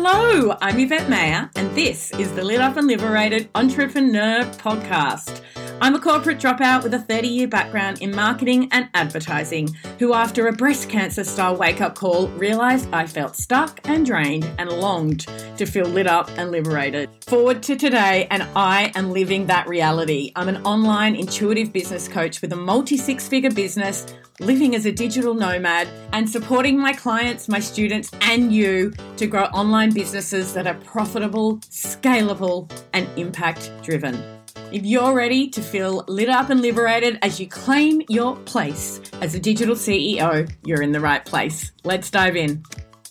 Hello, I'm Yvette Mayer, and this is the Lit Up and Liberated Entrepreneur Podcast. I'm a corporate dropout with a 30-year background in marketing and advertising who, after a breast cancer-style wake-up call, realised I felt stuck and drained and longed to feel lit up and liberated. Forward to today, and I am living that reality. I'm an online intuitive business coach with a multi-six-figure business, living as a digital nomad, and supporting my clients, my students, and you to grow online businesses that are profitable, scalable, and impact-driven. If you're ready to feel lit up and liberated as you claim your place as a digital CEO, you're in the right place. Let's dive in.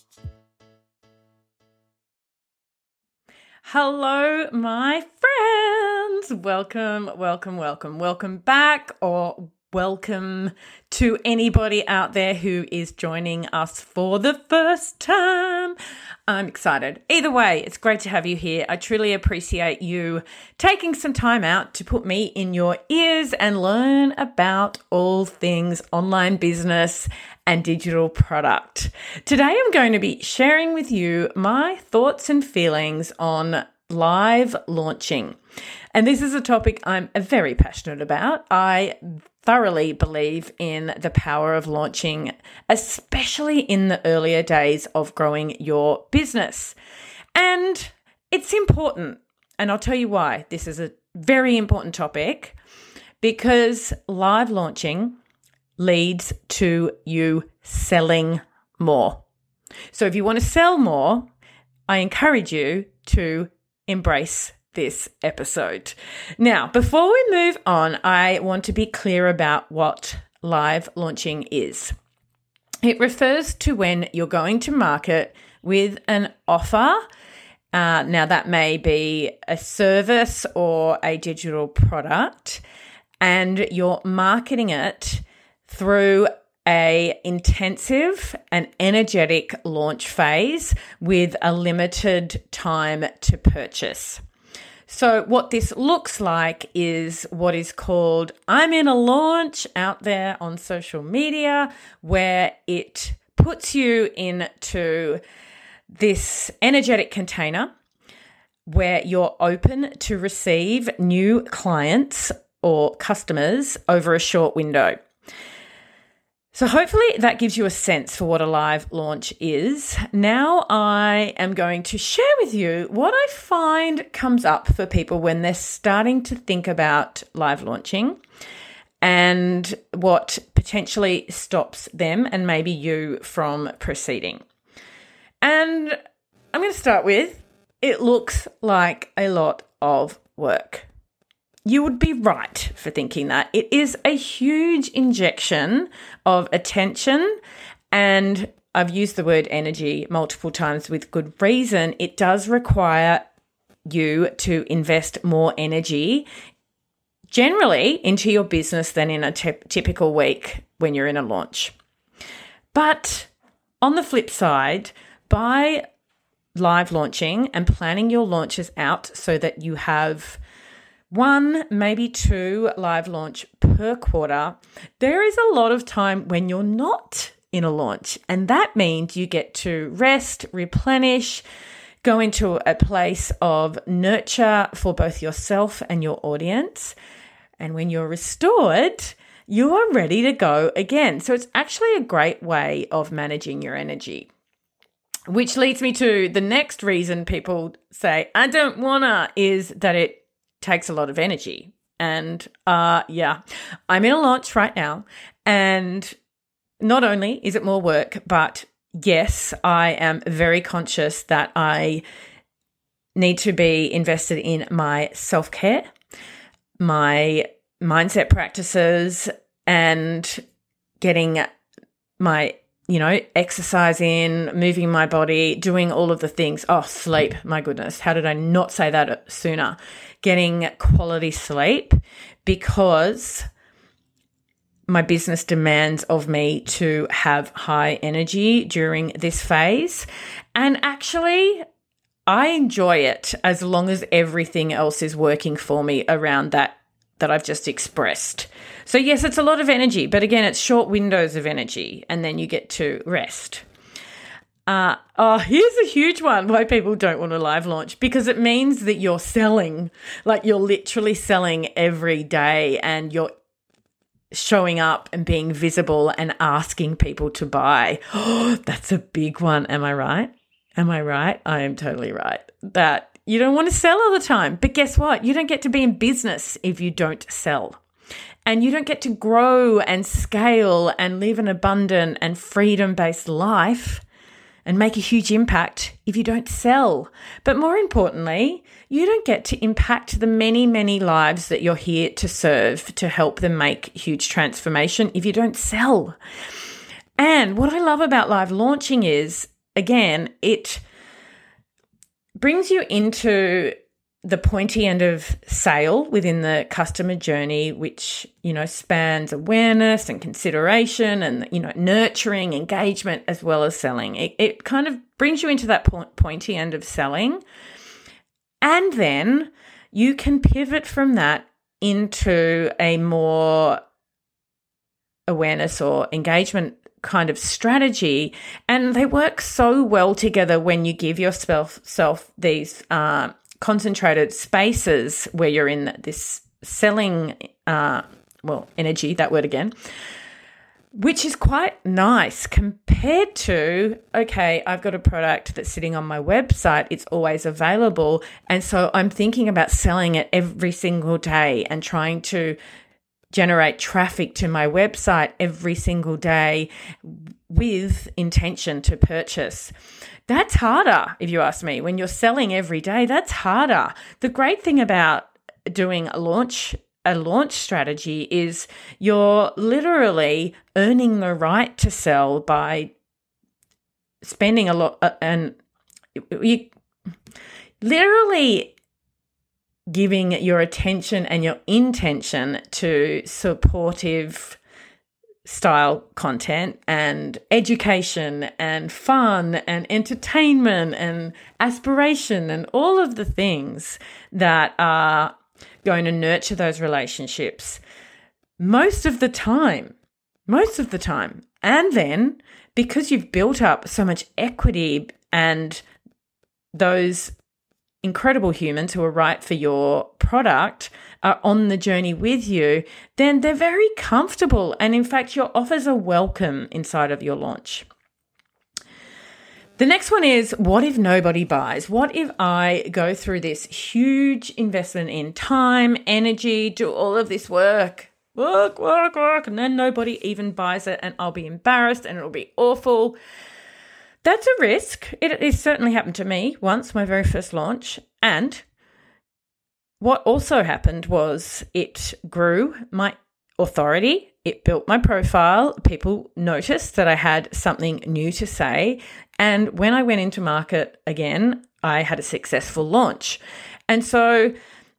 Hello, my friends. Welcome back, or welcome to anybody out there who is joining us for the first time. I'm excited. Either way, it's great to have you here. I truly appreciate you taking some time out to put me in your ears and learn about all things online business and digital product. Today, I'm going to be sharing with you my thoughts and feelings on live launching. And this is a topic I'm very passionate about. I thoroughly believe in the power of launching, especially in the earlier days of growing your business. And it's important. And I'll tell you why. This is a very important topic, because live launching leads to you selling more. So if you want to sell more, I encourage you to embrace this episode. Now, before we move on, I want to be clear about what live launching is. It refers to when you're going to market with an offer. Now, that may be a service or a digital product, and you're marketing it through a intensive and energetic launch phase with a limited time to purchase. So what this looks like is what is called I'm in a launch out there on social media, where it puts you into this energetic container where you're open to receive new clients or customers over a short window. So hopefully that gives you a sense for what a live launch is. Now I am going to share with you what I find comes up for people when they're starting to think about live launching, and what potentially stops them and maybe you from proceeding. And I'm going to start with, it looks like a lot of work. You would be right for thinking that. It is a huge injection of attention, and I've used the word energy multiple times with good reason. It does require you to invest more energy generally into your business than in a typical week when you're in a launch. But on the flip side, by live launching and planning your launches out so that you have one, maybe two live launch per quarter, there is a lot of time when you're not in a launch. And that means you get to rest, replenish, go into a place of nurture for both yourself and your audience. And when you're restored, you are ready to go again. So it's actually a great way of managing your energy. Which leads me to the next reason people say, I don't wanna, is that it takes a lot of energy. And I'm in a launch right now, and not only is it more work, but yes, I am very conscious that I need to be invested in my self-care, my mindset practices, and getting my exercise in, moving my body, doing all of the things. Oh, sleep. My goodness. How did I not say that sooner? Getting quality sleep, because my business demands of me to have high energy during this phase. And actually, I enjoy it as long as everything else is working for me around that I've just expressed. So yes, it's a lot of energy, but again, it's short windows of energy, and then you get to rest. Here's a huge one why people don't want to live launch, because it means that you're selling, like you're literally selling every day and you're showing up and being visible and asking people to buy. Oh, that's a big one. Am I right? Am I right? I am totally right. That you don't want to sell all the time. But guess what? You don't get to be in business if you don't sell. And you don't get to grow and scale and live an abundant and freedom-based life and make a huge impact if you don't sell. But more importantly, you don't get to impact the many, many lives that you're here to serve, to help them make huge transformation if you don't sell. And what I love about live launching is, again, it brings you into the pointy end of sale within the customer journey, which, spans awareness and consideration and, nurturing, engagement, as well as selling. It kind of brings you into that pointy end of selling. And then you can pivot from that into a more awareness or engagement kind of strategy. And they work so well together when you give yourself these concentrated spaces where you're in this selling, energy, that word again, which is quite nice compared to, okay, I've got a product that's sitting on my website. It's always available. And so I'm thinking about selling it every single day and trying to generate traffic to my website every single day with intention to purchase. That's harder, if you ask me. When you're selling every day, that's harder. The great thing about doing a launch strategy is you're literally earning the right to sell by spending a lot and you literally giving your attention and your intention to supportive style content and education and fun and entertainment and aspiration and all of the things that are going to nurture those relationships most of the time. And then because you've built up so much equity and those incredible humans who are right for your product are on the journey with you, then they're very comfortable. And in fact, your offers are welcome inside of your launch. The next one is, what if nobody buys? What if I go through this huge investment in time, energy, do all of this work, and then nobody even buys it and I'll be embarrassed and it'll be awful? That's a risk. It certainly happened to me once, my very first launch. And what also happened was it grew my authority. It built my profile. People noticed that I had something new to say. And when I went into market again, I had a successful launch. And so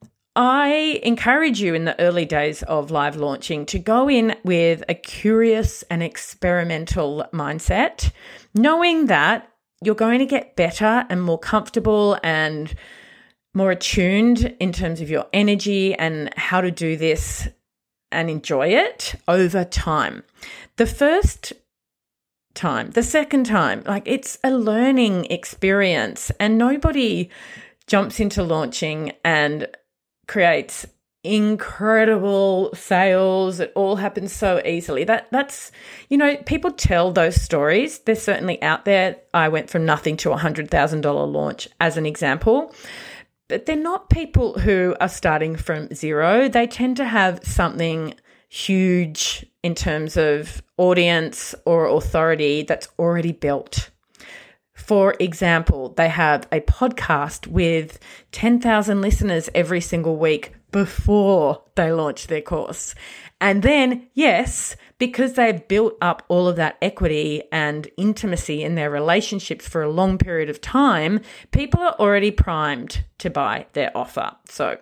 I encourage you in the early days of live launching to go in with a curious and experimental mindset, knowing that you're going to get better and more comfortable and more attuned in terms of your energy and how to do this and enjoy it over time. The first time, the second time, it's a learning experience, and nobody jumps into launching and creates incredible sales. It all happens so easily. That's people tell those stories. They're certainly out there. I went from nothing to $100,000 launch as an example. But they're not people who are starting from zero. They tend to have something huge in terms of audience or authority that's already built. For example, they have a podcast with 10,000 listeners every single week before they launch their course. And then, yes, because they've built up all of that equity and intimacy in their relationships for a long period of time, people are already primed to buy their offer. So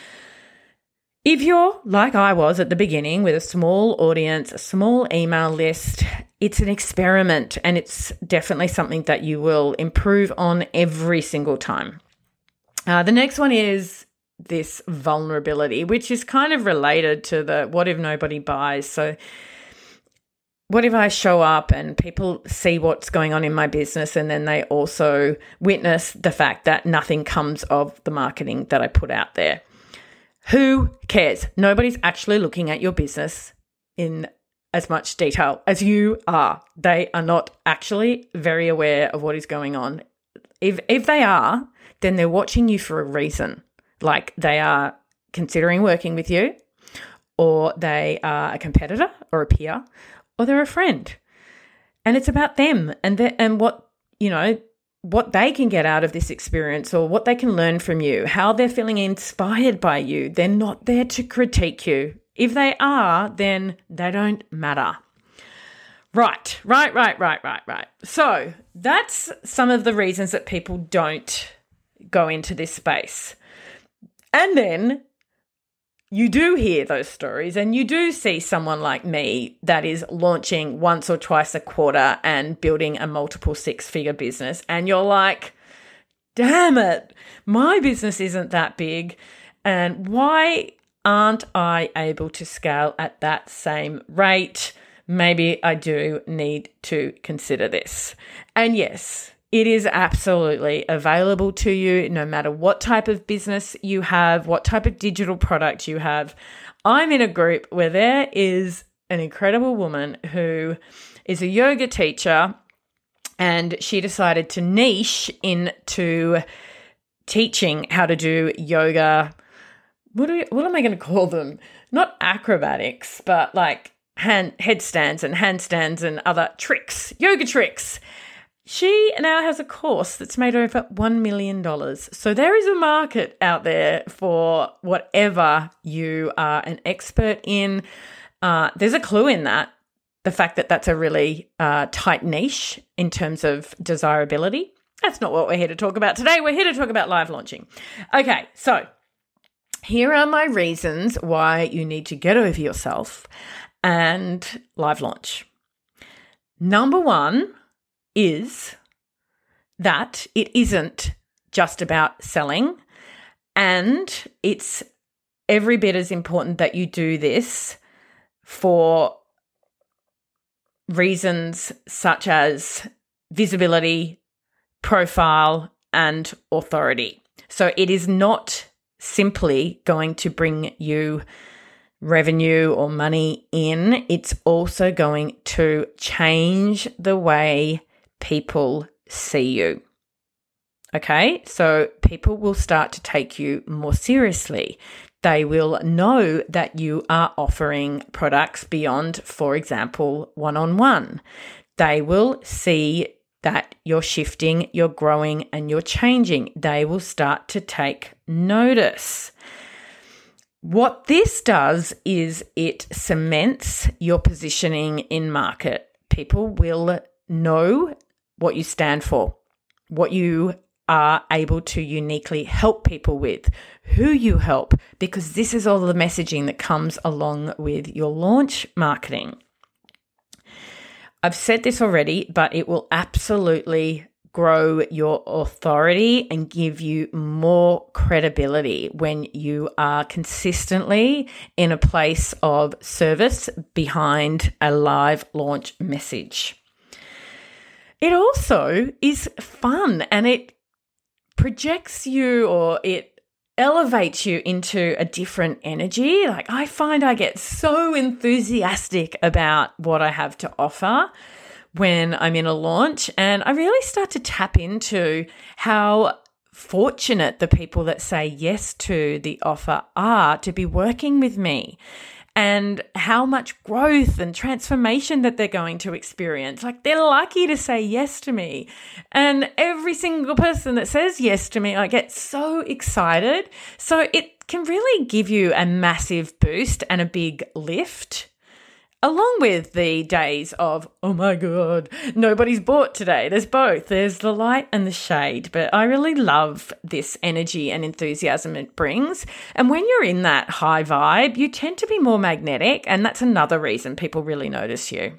if you're like I was at the beginning with a small audience, a small email list, it's an experiment and it's definitely something that you will improve on every single time. The next one is this vulnerability, which is kind of related to the what if nobody buys. So what if I show up and people see what's going on in my business and then they also witness the fact that nothing comes of the marketing that I put out there? Who cares? Nobody's actually looking at your business in as much detail as you are. They are not actually very aware of what is going on. If they are, then they're watching you for a reason. Like they are considering working with you, or they are a competitor or a peer, or they're a friend. And it's about them and what, what they can get out of this experience or what they can learn from you, how they're feeling inspired by you. They're not there to critique you. If they are, then they don't matter. Right. So that's some of the reasons that people don't go into this space. And then you do hear those stories and you do see someone like me that is launching once or twice a quarter and building a multiple six-figure business. And you're like, damn it, my business isn't that big. And why aren't I able to scale at that same rate? Maybe I do need to consider this. And yes, it is absolutely available to you no matter what type of business you have, what type of digital product you have. I'm in a group where there is an incredible woman who is a yoga teacher, and she decided to niche into teaching how to do yoga. What am I going to call them? Not acrobatics, but like headstands and handstands and other tricks, yoga tricks. She now has a course that's made over $1 million. So there is a market out there for whatever you are an expert in. There's a clue in that, the fact that that's a really tight niche in terms of desirability. That's not what we're here to talk about today. We're here to talk about live launching. Okay, so here are my reasons why you need to get over yourself and live launch. Number one is that it isn't just about selling, and it's every bit as important that you do this for reasons such as visibility, profile, and authority. So it is not simply going to bring you revenue or money in. It's also going to change the way people see you. Okay, so people will start to take you more seriously. They will know that you are offering products beyond, for example, one-on-one. They will see that you're shifting, you're growing, and you're changing. They will start to take notice. What this does is it cements your positioning in market. People will know what you stand for, what you are able to uniquely help people with, who you help, because this is all the messaging that comes along with your launch marketing. I've said this already, but it will absolutely grow your authority and give you more credibility when you are consistently in a place of service behind a live launch message. It also is fun, and it projects you, or it elevates you into a different energy. Like, I find I get so enthusiastic about what I have to offer when I'm in a launch, and I really start to tap into how fortunate the people that say yes to the offer are to be working with me, and how much growth and transformation that they're going to experience. Like, they're lucky to say yes to me. And every single person that says yes to me, I get so excited. So it can really give you a massive boost and a big lift, along with the days of, oh my God, nobody's bought today. There's both. There's the light and the shade. But I really love this energy and enthusiasm it brings. And when you're in that high vibe, you tend to be more magnetic. And that's another reason people really notice you.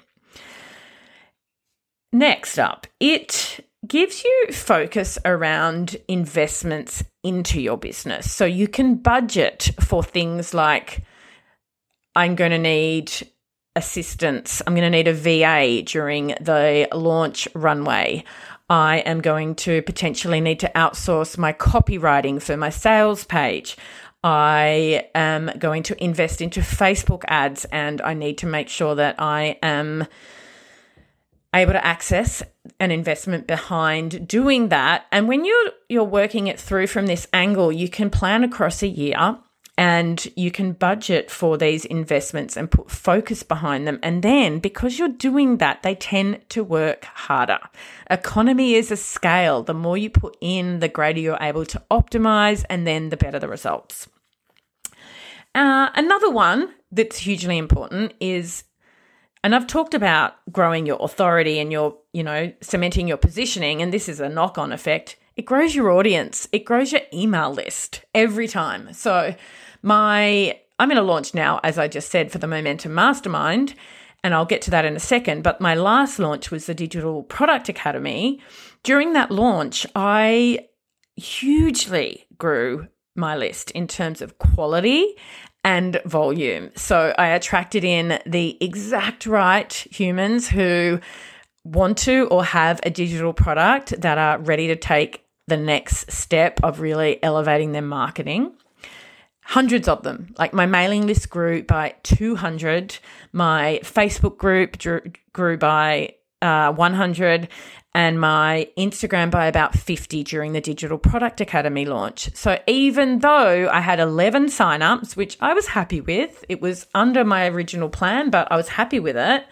Next up, it gives you focus around investments into your business. So you can budget for things like, I'm going to need assistance. I'm going to need a VA during the launch runway. I am going to potentially need to outsource my copywriting for my sales page. I am going to invest into Facebook ads, and I need to make sure that I am able to access an investment behind doing that. And when you're working it through from this angle, you can plan across a year and you can budget for these investments and put focus behind them. And then because you're doing that, they tend to work harder. Economy is a scale. The more you put in, the greater you're able to optimize, and then the better the results. Another one that's hugely important is, and I've talked about growing your authority and your, cementing your positioning, and this is a knock-on effect. It grows your audience. It grows your email list every time. So I'm going to launch now, as I just said, for the Momentum Mastermind, and I'll get to that in a second. But my last launch was the Digital Product Academy. During that launch, I hugely grew my list in terms of quality and volume. So I attracted in the exact right humans who want to or have a digital product that are ready to take the next step of really elevating their marketing. Hundreds of them. Like my mailing list grew by 200. My Facebook group grew by 100, and my Instagram by about 50 during the Digital Product Academy launch. So even though I had 11 signups, which I was happy with, it was under my original plan, but I was happy with it.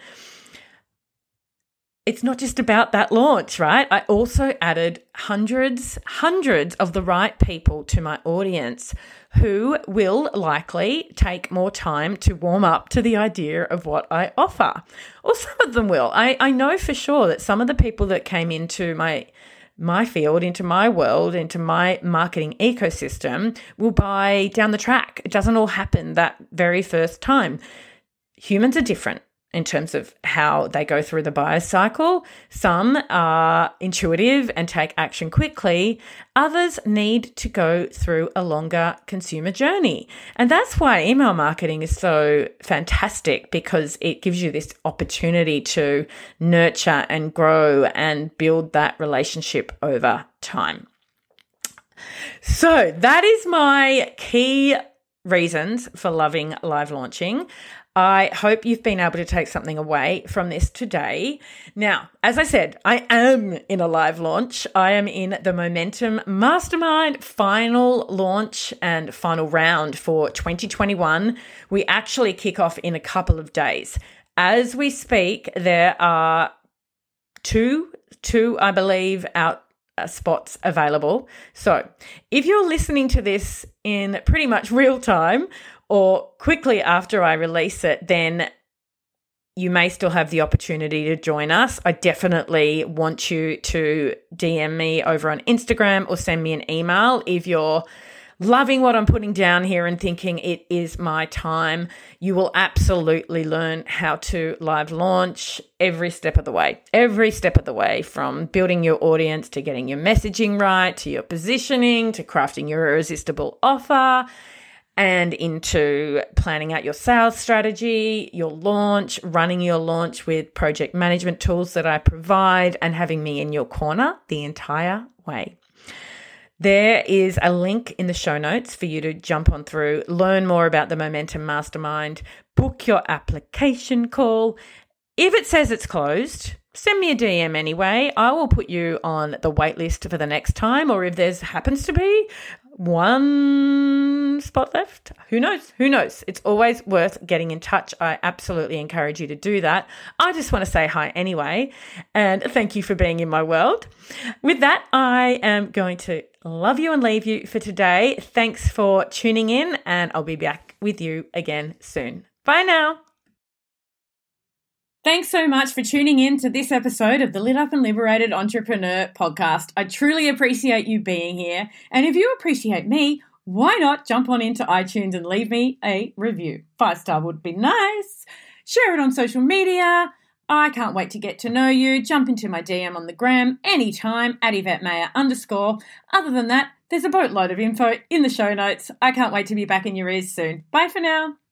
It's not just about that launch, right? I also added hundreds of the right people to my audience who will likely take more time to warm up to the idea of what I offer. Or some of them will. I know for sure that some of the people that came into my field, into my world, into my marketing ecosystem will buy down the track. It doesn't all happen that very first time. Humans are different in terms of how they go through the buyer's cycle. Some are intuitive and take action quickly. Others need to go through a longer consumer journey. And that's why email marketing is so fantastic, because it gives you this opportunity to nurture and grow and build that relationship over time. So that is my key reasons for loving live launching. I hope you've been able to take something away from this today. Now, as I said, I am in a live launch. I am in the Momentum Mastermind final launch and final round for 2021. We actually kick off in a couple of days. As we speak, there are two, I believe, spots available. So if you're listening to this in pretty much real time, or quickly after I release it, then you may still have the opportunity to join us. I definitely want you to DM me over on Instagram or send me an email if you're loving what I'm putting down here and thinking it is my time. You will absolutely learn how to live launch every step of the way, from building your audience to getting your messaging right, to your positioning, to crafting your irresistible offer, and into planning out your sales strategy, your launch, running your launch with project management tools that I provide, and having me in your corner the entire way. There is a link in the show notes for you to jump on through, learn more about the Momentum Mastermind, book your application call. If it says it's closed, send me a DM anyway. I will put you on the wait list for the next time, or if there happens to be one spot left, who knows? It's always worth getting in touch. I absolutely encourage you to do that. I just want to say hi anyway, and thank you for being in my world. With that, I am going to love you and leave you for today. Thanks for tuning in, and I'll be back with you again soon. Bye now. Thanks so much for tuning in to this episode of the Lit Up and Liberated Entrepreneur podcast. I truly appreciate you being here. And if you appreciate me, why not jump on into iTunes and leave me a review? 5-star would be nice. Share it on social media. I can't wait to get to know you. Jump into my DM on the gram anytime at YvetteMayer_. Other than that, there's a boatload of info in the show notes. I can't wait to be back in your ears soon. Bye for now.